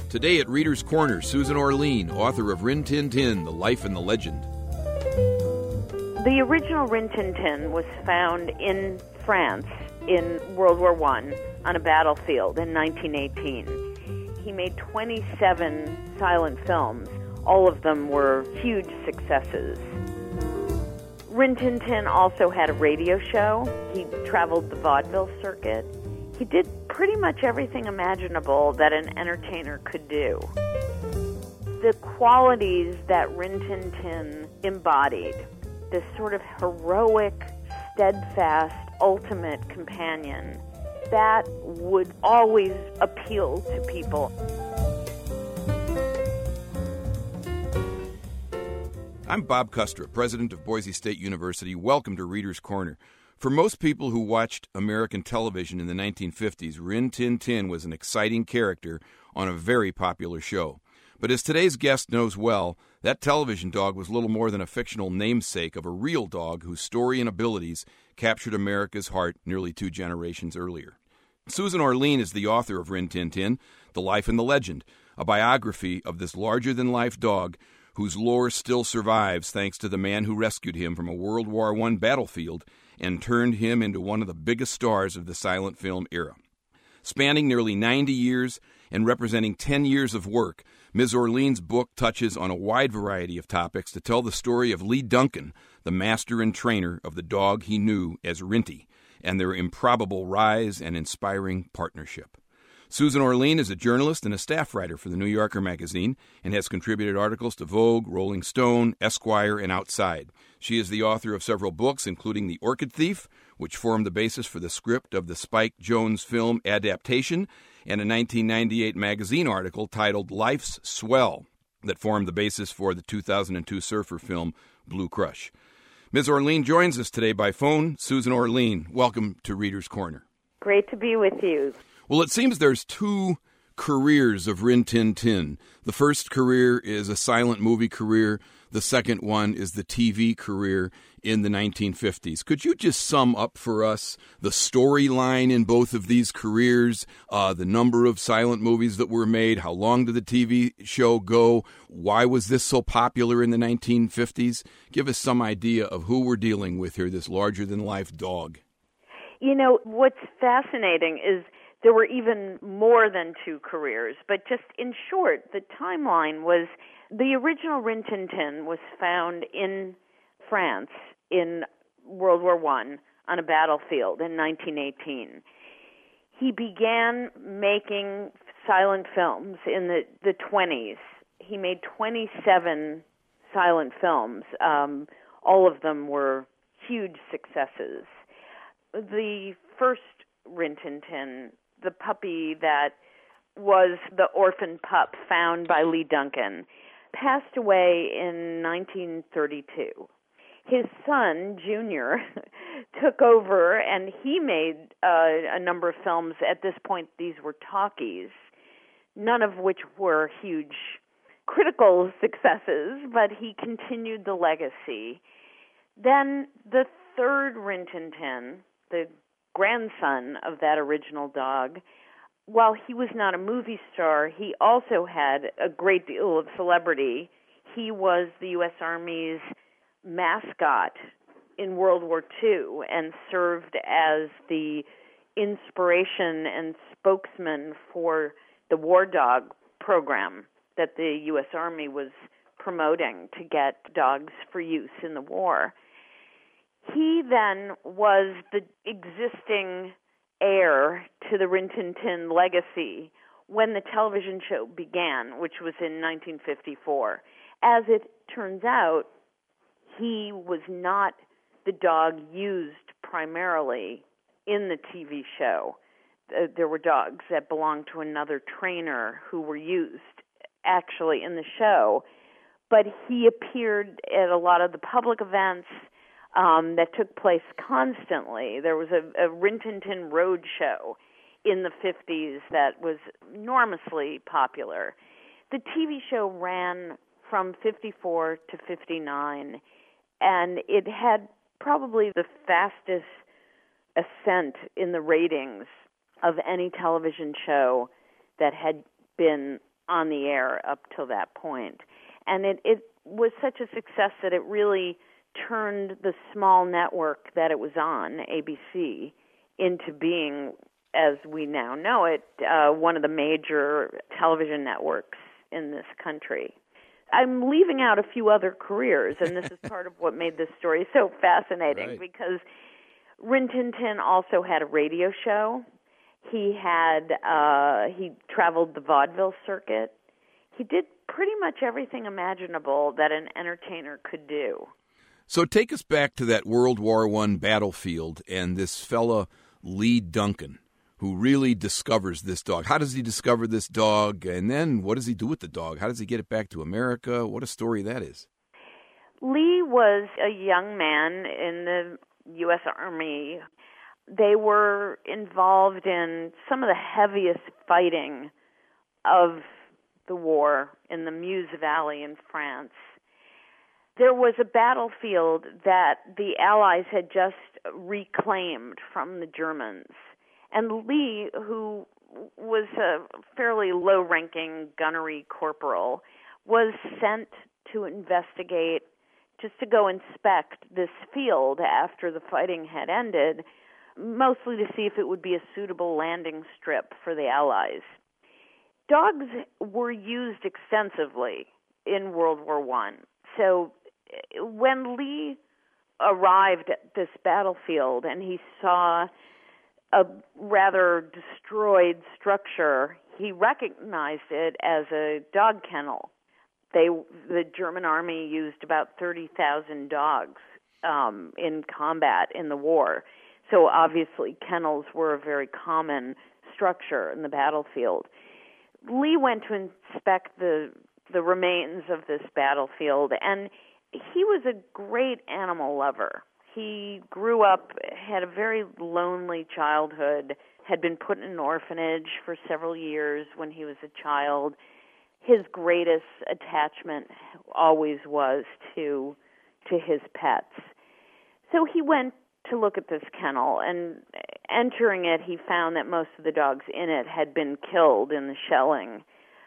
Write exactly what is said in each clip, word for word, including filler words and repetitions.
Today at Reader's Corner, Susan Orlean, author of Rin Tin Tin, The Life and the Legend. The original Rin Tin Tin was found in France in World War One on a battlefield in nineteen eighteen. He made twenty-seven silent films. All of them were huge successes. Rin Tin Tin also had a radio show. He traveled the vaudeville circuit. He did pretty much everything imaginable that an entertainer could do. The qualities that Rin Tin Tin embodied, this sort of heroic, steadfast, ultimate companion, that would always appeal to people. I'm Bob Kustra, president of Boise State University. Welcome to Reader's Corner. For most people who watched American television in the nineteen fifties, Rin Tin Tin was an exciting character on a very popular show. But as today's guest knows well, that television dog was little more than a fictional namesake of a real dog whose story and abilities captured America's heart nearly two generations earlier. Susan Orlean is the author of Rin Tin Tin, The Life and the Legend, a biography of this larger-than-life dog whose lore still survives thanks to the man who rescued him from a World War One battlefield and turned him into one of the biggest stars of the silent film era. Spanning nearly ninety years and representing ten years of work, Miz Orlean's book touches on a wide variety of topics to tell the story of Lee Duncan, the master and trainer of the dog he knew as Rinty, and their improbable rise and inspiring partnership. Susan Orlean is a journalist and a staff writer for the New Yorker magazine and has contributed articles to Vogue, Rolling Stone, Esquire, and Outside. She is the author of several books, including The Orchid Thief, which formed the basis for the script of the Spike Jonze film adaptation, and a nineteen ninety-eight magazine article titled Life's Swell that formed the basis for the two thousand two surfer film Blue Crush. Miz Orlean joins us today by phone. Susan Orlean, welcome to Reader's Corner. Great to be with you. Well, it seems there's two careers of Rin Tin Tin. The first career is a silent movie career. The second one is the T V career in the nineteen fifties. Could you just sum up for us the storyline in both of these careers, uh, the number of silent movies that were made, how long did the T V show go, why was this so popular in the nineteen fifties? Give us some idea of who we're dealing with here, this larger-than-life dog. You know, what's fascinating is there were even more than two careers, but just in short, the timeline was the original Rin Tin Tin was found in France in World War One on a battlefield in nineteen eighteen. He began making silent films in the, the twenties. He made twenty-seven silent films. Um, all of them were huge successes. The first Rin Tin Tin, the puppy that was the orphan pup found by Lee Duncan, passed away in nineteen thirty-two. His son, Junior, took over, and he made uh, a number of films. At this point, these were talkies, none of which were huge critical successes, but he continued the legacy. Then the third Rin Tin Tin, the grandson of that original dog, while he was not a movie star, he also had a great deal of celebrity. He was the U S Army's mascot in World War Two and served as the inspiration and spokesman for the War Dog program that the U S Army was promoting to get dogs for use in the war. He then was the existing heir to the Rin Tin Tin legacy when the television show began, which was in nineteen fifty-four. As it turns out, he was not the dog used primarily in the T V show. Uh, there were dogs that belonged to another trainer who were used actually in the show, but he appeared at a lot of the public events um, that took place constantly. There was a, a Rin Tin Tin road show in the fifties that was enormously popular. The T V show ran from fifty-four to fifty-nine, and it had probably the fastest ascent in the ratings of any television show that had been on the air up till that point. And it, it was such a success that it really turned the small network that it was on, A B C, into being, as we now know it, uh, one of the major television networks in this country. I'm leaving out a few other careers, and this is part of what made this story so fascinating, right. because Rin Tin Tin also had a radio show. He had uh, he traveled the vaudeville circuit. He did pretty much everything imaginable that an entertainer could do. So take us back to that World War One battlefield and this fella, Lee Duncan, who really discovers this dog. How does he discover this dog? And then what does he do with the dog? How does he get it back to America? What a story that is. Lee was a young man in the U S Army. They were involved in some of the heaviest fighting of the war in the Meuse Valley in France. There was a battlefield that the Allies had just reclaimed from the Germans. And Lee, who was a fairly low-ranking gunnery corporal, was sent to investigate, just to go inspect this field after the fighting had ended, mostly to see if it would be a suitable landing strip for the Allies. Dogs were used extensively in World War One. So when Lee arrived at this battlefield and he saw a rather destroyed structure, he recognized it as a dog kennel. They, the German army used about thirty thousand dogs um, in combat in the war. So obviously kennels were a very common structure in the battlefield. Lee went to inspect the the remains of this battlefield, and he was a great animal lover. He grew up, had a very lonely childhood, had been put in an orphanage for several years when he was a child. His greatest attachment always was to to his pets. So he went to look at this kennel, and entering it, he found that most of the dogs in it had been killed in the shelling.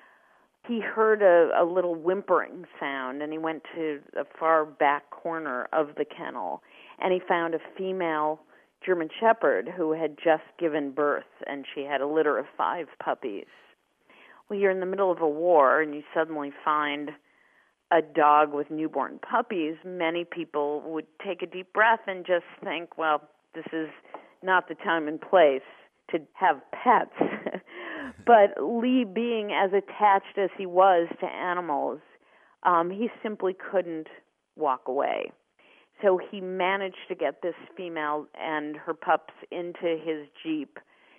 He heard a, a little whimpering sound, and he went to a far back corner of the kennel, and he found a female German Shepherd who had just given birth, and she had a litter of five puppies. Well, you're in the middle of a war, and you suddenly find a dog with newborn puppies. Many people would take a deep breath and just think, well, this is not the time and place to have pets. But Lee, being as attached as he was to animals, um, he simply couldn't walk away. So he managed to get this female and her pups into his Jeep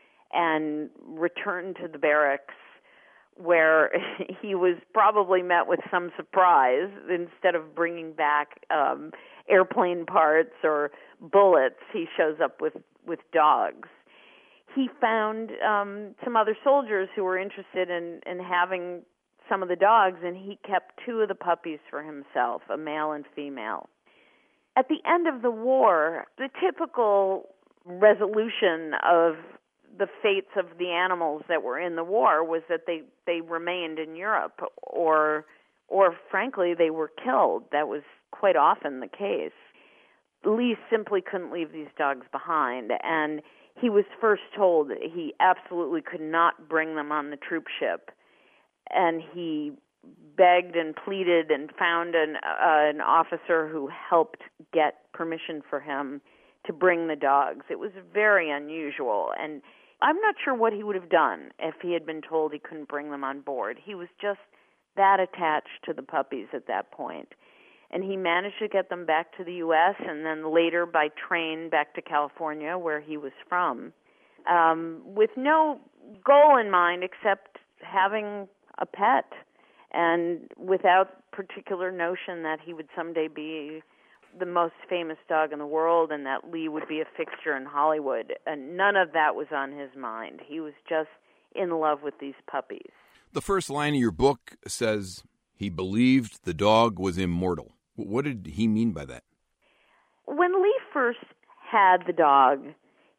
and returned to the barracks, where he was probably met with some surprise. Instead of bringing back um, airplane parts or bullets, he shows up with, with dogs. He found um, some other soldiers who were interested in, in having some of the dogs, and he kept two of the puppies for himself, a male and female. At the end of the war, the typical resolution of the fates of the animals that were in the war was that they, they remained in Europe, or or frankly, they were killed. That was quite often the case. Lee simply couldn't leave these dogs behind, and he was first told that he absolutely could not bring them on the troop ship, and he begged and pleaded and found an, uh, an officer who helped get permission for him to bring the dogs. It was very unusual, and I'm not sure what he would have done if he had been told he couldn't bring them on board. He was just that attached to the puppies at that point. And he managed to get them back to the U S and then later by train back to California, where he was from, um, with no goal in mind except having a pet, and without particular notion that he would someday be the most famous dog in the world and that Lee would be a fixture in Hollywood. And none of that was on his mind. He was just in love with these puppies. The first line of your book says he believed the dog was immortal. What did he mean by that? When Lee first had the dog,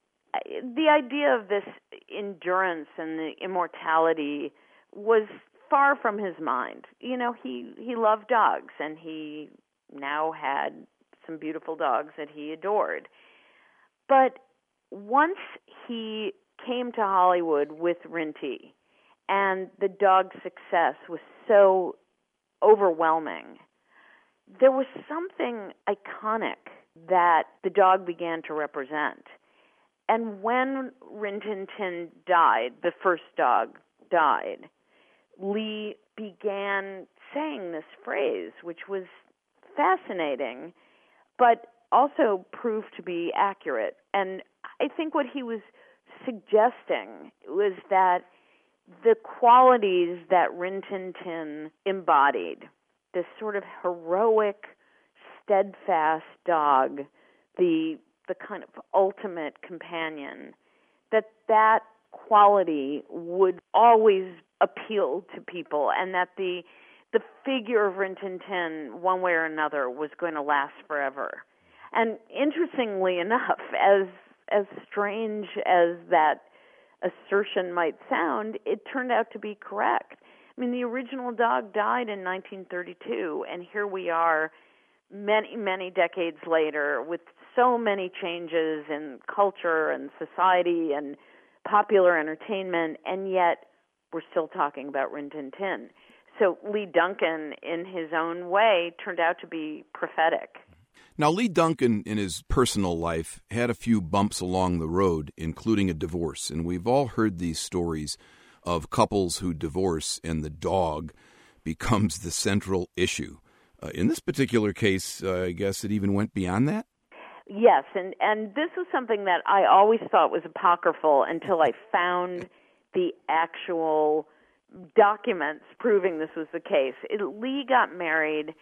the idea of this endurance and the immortality was far from his mind. You know, he, he loved dogs, and he now had some beautiful dogs that he adored. But once he came to Hollywood with Rinty, and the dog's success was so overwhelming, there was something iconic that the dog began to represent. And when Rin Tin Tin died, the first dog died, Lee began saying this phrase, which was fascinating, but also proved to be accurate. And I think what he was suggesting was that the qualities that Rin Tin Tin embodied, this sort of heroic, steadfast dog, the the kind of ultimate companion, that that quality would always appeal to people, and that the the figure of Rin Tin Tin, one way or another, was going to last forever. And interestingly enough, as as strange as that assertion might sound, it turned out to be correct. I mean, the original dog died in nineteen thirty-two, and here we are many, many decades later with so many changes in culture and society and popular entertainment, and yet we're still talking about Rin Tin Tin. So Lee Duncan, in his own way, turned out to be prophetic. Now, Lee Duncan, in his personal life, had a few bumps along the road, including a divorce. And we've all heard these stories of couples who divorce and the dog becomes the central issue. Uh, in this particular case, uh, I guess it even went beyond that? Yes, and, and this was something that I always thought was apocryphal until I found the actual documents proving this was the case. It, Lee got married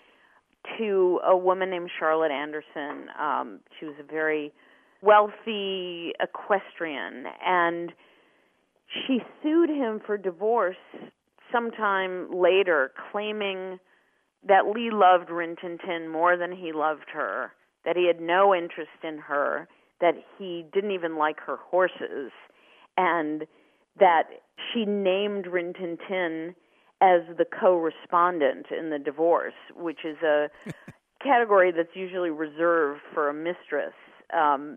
to a woman named Charlotte Anderson. Um, she was a very wealthy equestrian, and she sued him for divorce sometime later, claiming that Lee loved Rin Tin Tin more than he loved her, that he had no interest in her, that he didn't even like her horses, and that she named Rin Tin Tin as the co-respondent in the divorce, which is a category that's usually reserved for a mistress. Um,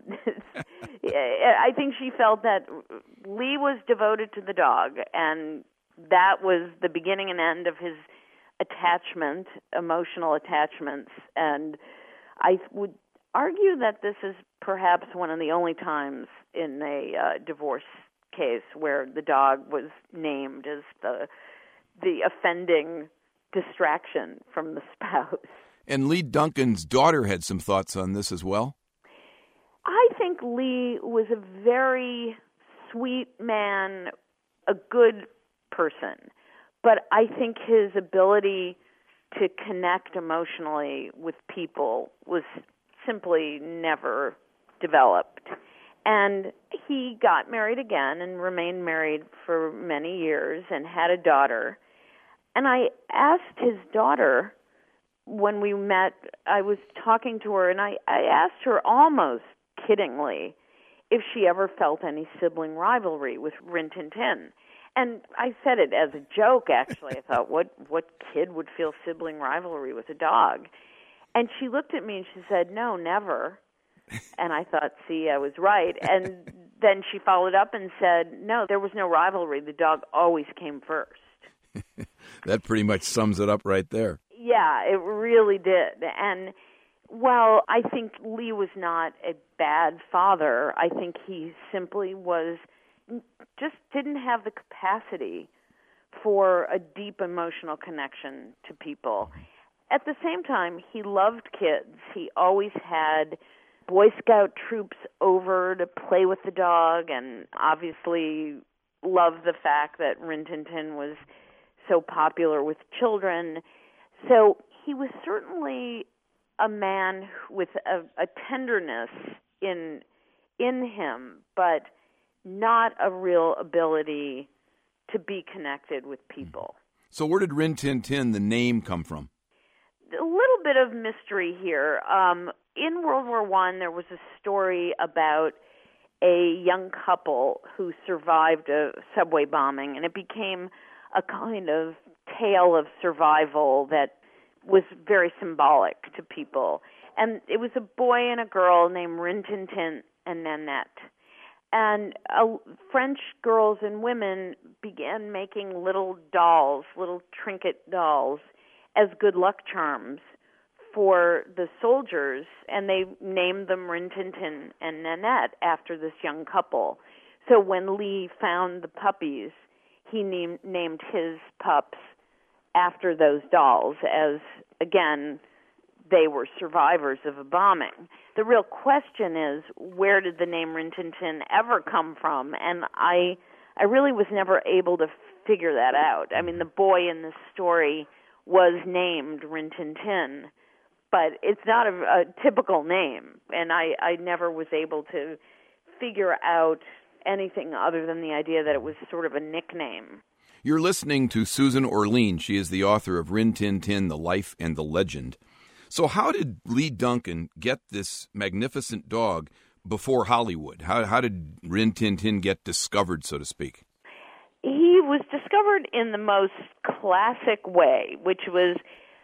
I think she felt that Lee was devoted to the dog, and that was the beginning and end of his attachment, emotional attachments. And I would argue that this is perhaps one of the only times in a uh, divorce case where the dog was named as the the offending distraction from the spouse. And Lee Duncan's daughter had some thoughts on this as well? I think Lee was a very sweet man, a good person, but I think his ability to connect emotionally with people was simply never developed. And he got married again and remained married for many years and had a daughter. And I asked his daughter when we met, I was talking to her, and I, I asked her almost kiddingly if she ever felt any sibling rivalry with Rin Tin Tin. And I said it as a joke, actually. I thought, what, what kid would feel sibling rivalry with a dog? And she looked at me and she said, no, never. And I thought, see, I was right. And then she followed up and said, no, there was no rivalry. The dog always came first. That pretty much sums it up right there. Yeah, it really did. And while I think Lee was not a bad father, I think he simply was, just didn't have the capacity for a deep emotional connection to people. At the same time, he loved kids. He always had Boy Scout troops over to play with the dog, and obviously loved the fact that Rin Tin Tin was so popular with children. So he was certainly a man with a, a tenderness in in him, but not a real ability to be connected with people. So where did Rin Tin Tin, the name, come from? A little bit of mystery here. Um, in World War One, there was a story about a young couple who survived a subway bombing, and it became a kind of tale of survival that was very symbolic to people. And it was a boy and a girl named Rin Tin Tin and Nanette. And uh, French girls and women began making little dolls, little trinket dolls, as good luck charms for the soldiers, and they named them Rin Tin Tin and Nanette after this young couple. So when Lee found the puppies, he named, named his pups after those dolls, as, again, they were survivors of a bombing. The real question is, where did the name Rin Tin Tin ever come from? And I I really was never able to figure that out. I mean, the boy in this story was named Rin Tin Tin, but it's not a, a typical name, and I, I never was able to figure out anything other than the idea that it was sort of a nickname. You're listening to Susan Orlean. She is the author of Rin Tin Tin, The Life and the Legend. So how did Lee Duncan get this magnificent dog before Hollywood? How, how did Rin Tin Tin get discovered, so to speak? He was discovered in the most classic way, which was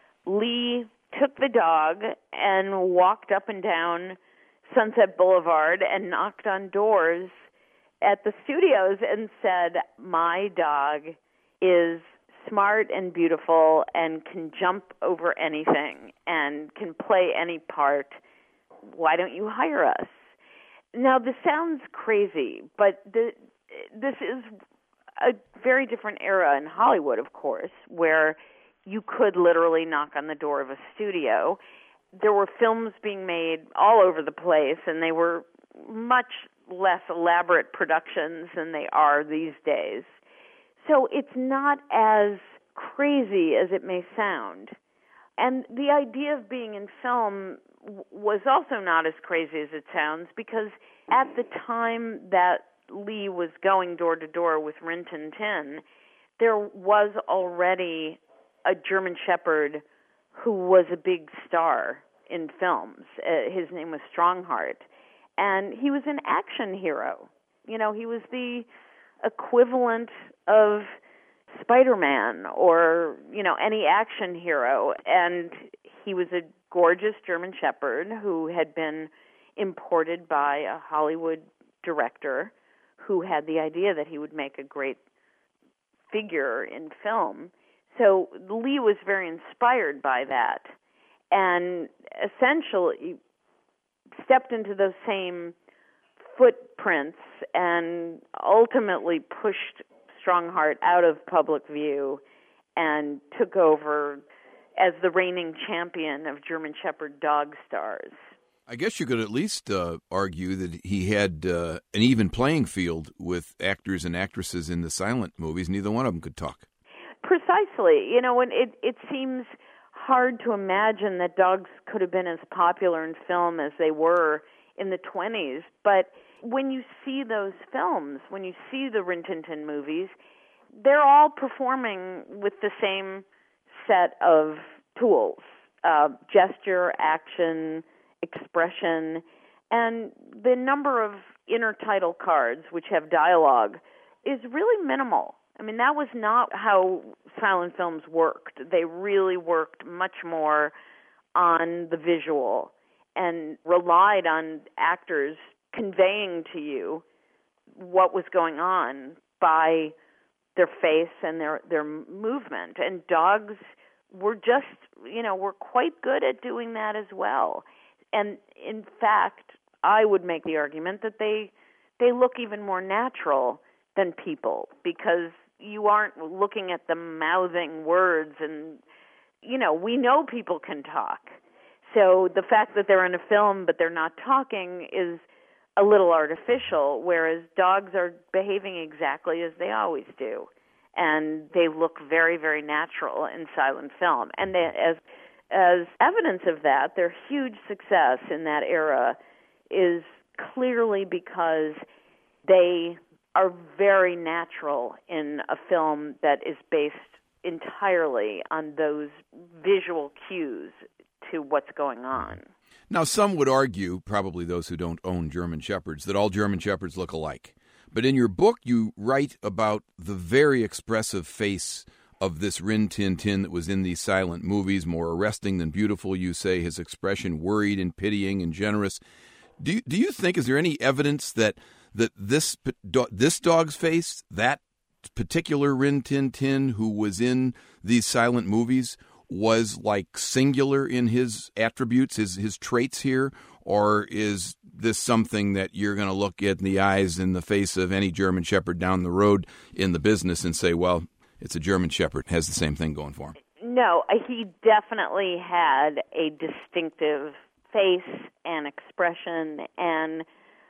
Lee took the dog and walked up and down Sunset Boulevard and knocked on doors at the studios and said, my dog is smart and beautiful and can jump over anything and can play any part. Why don't you hire us? Now, this sounds crazy, but the, this is a very different era in Hollywood, of course, where you could literally knock on the door of a studio. There were films being made all over the place, and they were much less elaborate productions than they are these days. So it's not as crazy as it may sound. And the idea of being in film w- was also not as crazy as it sounds, because at the time that Lee was going door to door with Rin Tin Tin, there was already a German Shepherd who was a big star in films. Uh, his name was Strongheart, and he was an action hero. You know, he was the equivalent of Spider-Man or, you know, any action hero, and he was a gorgeous German Shepherd who had been imported by a Hollywood director who had the idea that he would make a great figure in film. So Lee was very inspired by that and essentially stepped into those same footprints and ultimately pushed Strongheart out of public view and took over as the reigning champion of German Shepherd dog stars. I guess you could at least uh, argue that he had uh, an even playing field with actors and actresses in the silent movies. Neither one of them could talk. Precisely. You know, and it, it seems hard to imagine that dogs could have been as popular in film as they were in the twenties. But when you see those films, when you see the Rin Tin Tin movies, they're all performing with the same set of tools, uh, gesture, action, expression, and the number of inner title cards, which have dialogue, is really minimal. I mean, that was not how silent films worked. They really worked much more on the visual and relied on actors conveying to you what was going on by their face and their, their movement. And dogs were just, you know, were quite good at doing that as well. And in fact, I would make the argument that they they look even more natural than people, because you aren't looking at them mouthing words. And, you know, we know people can talk. So the fact that they're in a film but they're not talking is a little artificial, whereas dogs are behaving exactly as they always do. And they look very, very natural in silent film. And they, as as evidence of that, their huge success in that era is clearly because they are very natural in a film that is based entirely on those visual cues to what's going on. Now, some would argue, probably those who don't own German Shepherds, that all German Shepherds look alike. But in your book, you write about the very expressive face of this Rin Tin Tin that was in these silent movies, more arresting than beautiful, you say, his expression worried and pitying and generous. Do you, do you think, is there any evidence that that this this dog's face, that particular Rin Tin Tin who was in these silent movies, was like singular in his attributes, his his traits here? Or is this something that you're going to look at in the eyes in the face of any German Shepherd down the road in the business and say, well, it's a German Shepherd, has the same thing going for him? No, he definitely had a distinctive face and expression and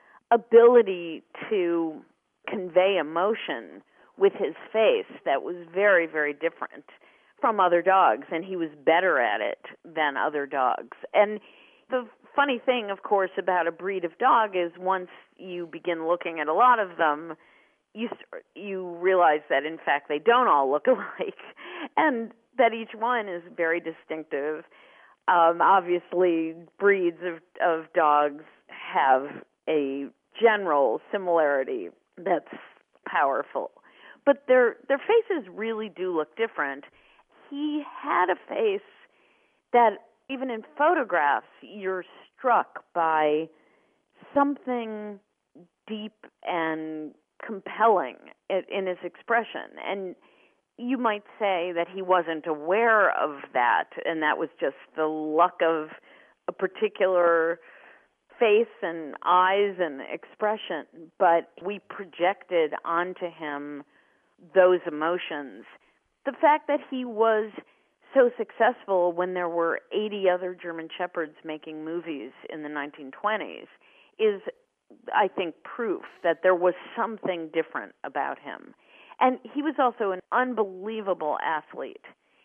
ability to convey emotion with his face that was very, very different from other dogs, and he was better at it than other dogs. And the funny thing, of course, about a breed of dog is once you begin looking at a lot of them, you you realize that, in fact, they don't all look alike, and that each one is very distinctive. Um, obviously, breeds of, of dogs have a general similarity that's powerful, but their their faces really do look different. He had a face that, even in photographs, you're struck by something deep and compelling in his expression. And you might say that he wasn't aware of that, and that was just the luck of a particular face and eyes and expression. But we projected onto him those emotions. The fact that he was so successful when there were eighty other German Shepherds making movies in the nineteen twenties is, I think, proof that there was something different about him. And he was also an unbelievable athlete.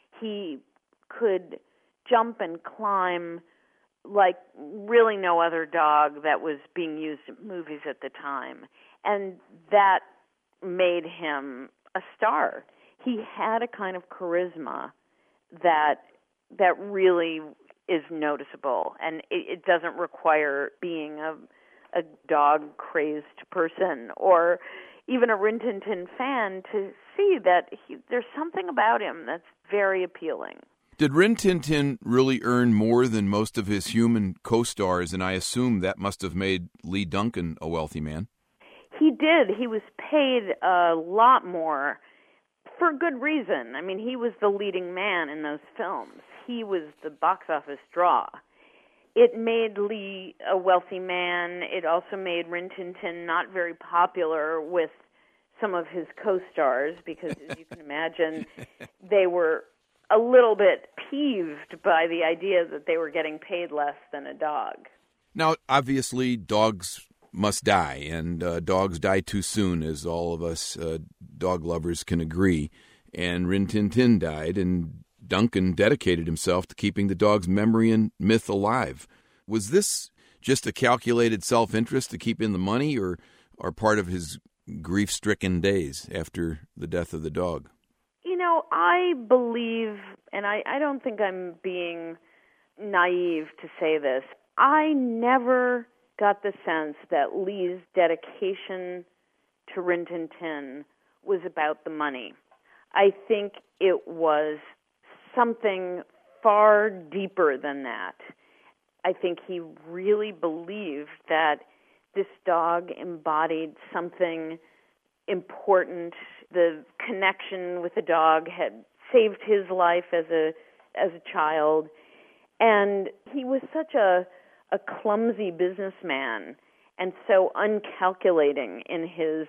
He could jump and climb like really no other dog that was being used in movies at the time. And that made him a star. He had a kind of charisma that that really is noticeable, and it, it doesn't require being a, a dog-crazed person or even a Rin Tin Tin fan to see that he, there's something about him that's very appealing. Did Rin Tin Tin really earn more than most of his human co-stars, and I assume that must have made Lee Duncan a wealthy man? He did. He was paid a lot more. For good reason. I mean, he was the leading man in those films. He was the box office draw. It made Lee a wealthy man. It also made Rin Tin Tin not very popular with some of his co-stars because, as you can imagine, they were a little bit peeved by the idea that they were getting paid less than a dog. Now, obviously, dogs must die, and uh, dogs die too soon, as all of us uh, dog lovers can agree. And Rin Tin Tin died, and Duncan dedicated himself to keeping the dog's memory and myth alive. Was this just a calculated self-interest to keep in the money, or, or part of his grief-stricken days after the death of the dog? You know, I believe, and I, I don't think I'm being naive to say this, I never got the sense that Lee's dedication to Rin Tin Tin was about the money. I think it was something far deeper than that. I think he really believed that this dog embodied something important. The connection with the dog had saved his life as a as a child, and he was such a a clumsy businessman and so uncalculating in his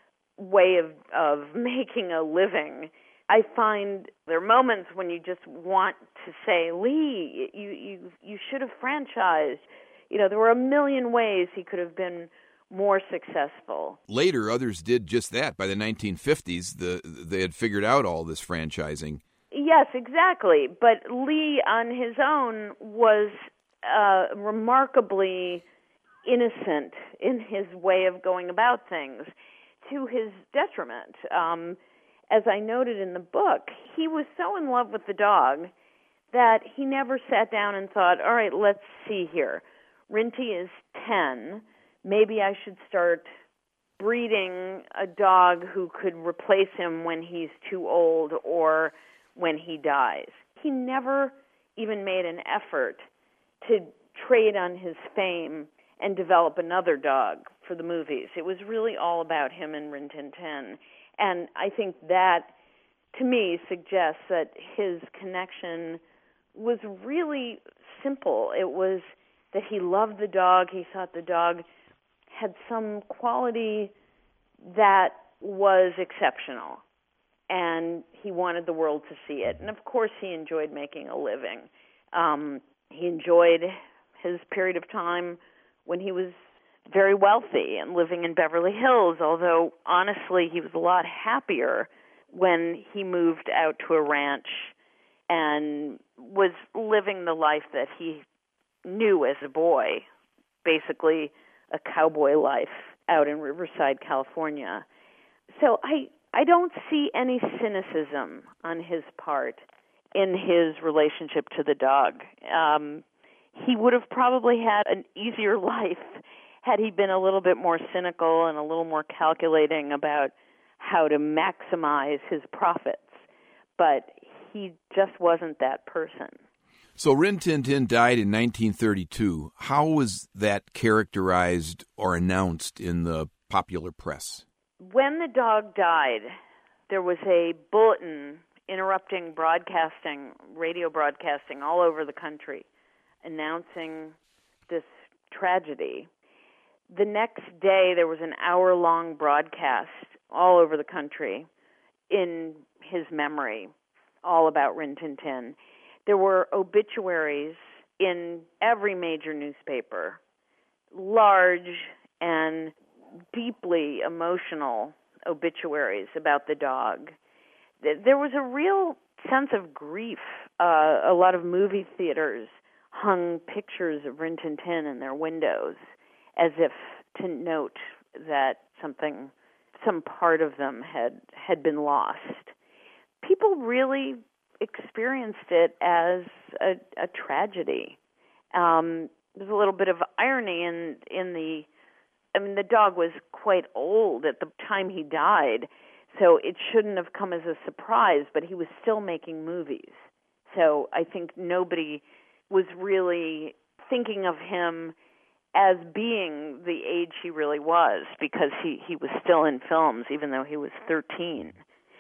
way of, of making a living. I find there are moments when you just want to say, Lee, you, you, you should have franchised. You know, there were a million ways he could have been more successful. Later, others did just that. By the nineteen fifties, the, they had figured out all this franchising. Yes, exactly. But Lee, on his own, was Uh, remarkably innocent in his way of going about things, to his detriment. Um, as I noted in the book, he was so in love with the dog that he never sat down and thought, all right, let's see here. Rinty is ten. Maybe I should start breeding a dog who could replace him when he's too old or when he dies. He never even made an effort to trade on his fame and develop another dog for the movies. It was really all about him and Rin Tin Tin. And I think that, to me, suggests that his connection was really simple. It was that he loved the dog. He thought the dog had some quality that was exceptional, and he wanted the world to see it. And, of course, he enjoyed making a living. Um, he enjoyed his period of time when he was very wealthy and living in Beverly Hills, although, honestly, he was a lot happier when he moved out to a ranch and was living the life that he knew as a boy, basically a cowboy life out in Riverside, California. So I I don't see any cynicism on his part in his relationship to the dog. Um, he would have probably had an easier life had he been a little bit more cynical and a little more calculating about how to maximize his profits. But he just wasn't that person. So Rin Tin Tin died in nineteen thirty-two. How was that characterized or announced in the popular press? When the dog died, there was a bulletin interrupting broadcasting, radio broadcasting all over the country, announcing this tragedy. The next day, there was an hour-long broadcast all over the country in his memory, all about Rin Tin Tin. There were obituaries in every major newspaper, large and deeply emotional obituaries about the dog. There was a real sense of grief. Uh, a lot of movie theaters hung pictures of Rin Tin Tin in their windows as if to note that something, some part of them had, had been lost. People really experienced it as a, a tragedy. Um, there's a little bit of irony in in the, I mean, the dog was quite old at the time he died, so it shouldn't have come as a surprise, but he was still making movies. So I think nobody was really thinking of him as being the age he really was, because he, he was still in films, even though he was thirteen.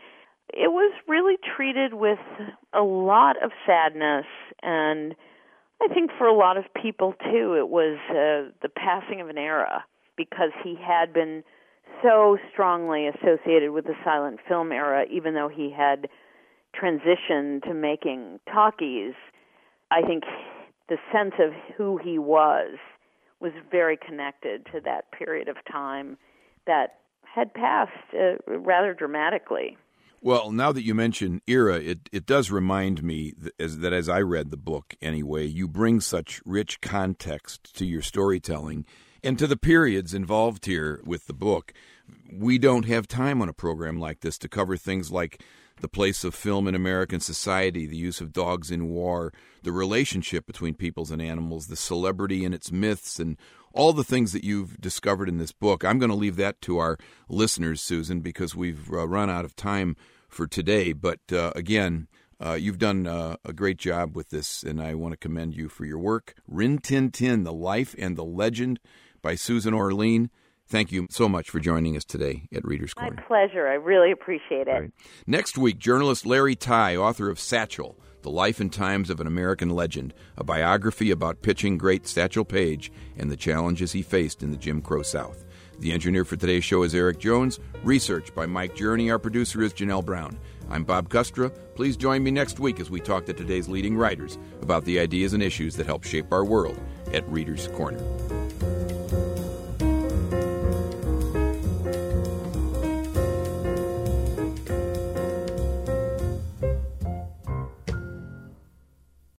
It was really treated with a lot of sadness, and I think for a lot of people, too, it was uh, the passing of an era, because he had been so strongly associated with the silent film era, even though he had transitioned to making talkies. I think the sense of who he was was very connected to that period of time that had passed uh, rather dramatically. Well, now that you mention era, it, it does remind me that as, that as I read the book anyway, you bring such rich context to your storytelling and to the periods involved here with the book. We don't have time on a program like this to cover things like the place of film in American society, the use of dogs in war, the relationship between peoples and animals, the celebrity and its myths, and all the things that you've discovered in this book. I'm going to leave that to our listeners, Susan, because we've uh, run out of time for today. But uh, again, uh, you've done uh, a great job with this, and I want to commend you for your work. Rin Tin Tin, The Life and the Legend by Susan Orlean. Thank you so much for joining us today at Reader's Corner. My pleasure. I really appreciate it. Right. Next week, journalist Larry Tye, author of Satchel, The Life and Times of an American Legend, a biography about pitching great Satchel Paige and the challenges he faced in the Jim Crow South. The engineer for today's show is Eric Jones. Research by Mike Journey. Our producer is Janelle Brown. I'm Bob Custra. Please join me next week as we talk to today's leading writers about the ideas and issues that help shape our world at Reader's Corner.